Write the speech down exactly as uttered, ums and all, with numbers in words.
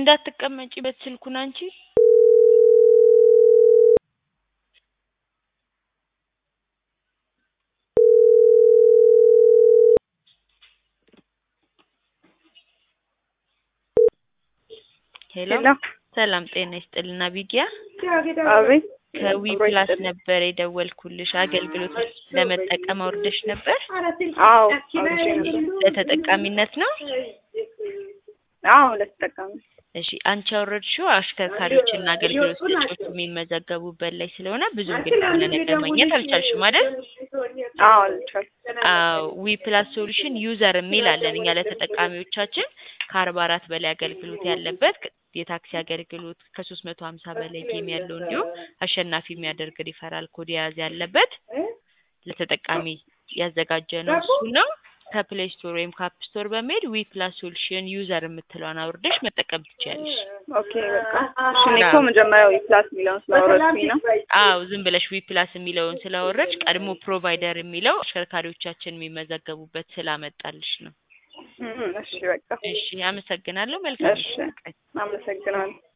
እንዳትቀመጪበት ስልኩን አንቺ ሄሎ ሰላም ጤና ይስጥልና ቢጊያ አቤት ከዊ ፕላስ ነበር የደወልኩልሽ አገልግሎት ለመጠቀም አውርደሽ ነበር አዎ ለተጠቃሚነት ነው አዎ ለተጠቃሚ እሺ አንቺ አውርደሽው አሽከርካሪዎችና አገልግሎት ሰጪዎች የሚመዘገቡበት ላይ ስለሆነ ብዙ እንግዲህ ነገር ማግኘት አልቻልሽም አይደል አዎ አልቻልኩም አዎ ዊ ፕላስ ሶሉሽን ዩዘር የሚል አለን እኛ ለተጠቃሚዎቻችን ከአርባ አራት በላይ አገልግሎት ያለበት የታክሲ አገልግሎት ከሶስት መቶ ሃምሳ በላይ ጌም ያለው እንዲሁ አሸናፊ የሚያደርግ ሪፈራል ኮድ ያዝ ያለበት ለተጠቃሚ ያዘጋጀነው እሱ ነው ከፕሌይ ስቶር ወይም ከአፕ ስቶር በመሄድ ዊ ፕላስ ሶሉሽን ዩዘር የምትለውን አውርደሽ መጠቀም ትችያለሽ ኦኬ በቃ እሺ እኮ መጀመሪያው ዊ ፕላስ የሚለውን ስላወረድኩኝ ነው አዎ ዝም ብለሽ ዊ ፕላስ የሚለውን ስላወረድሽ ቀድሞ ፕሮቫይደር የሚለው አሽከርካሪዎቻችን የሚመዘገቡበት ስላመጣልሽ ነው እሺ በቃ እሺ አመሰግናለሁ መልካም እሺ አመሰግናለሁ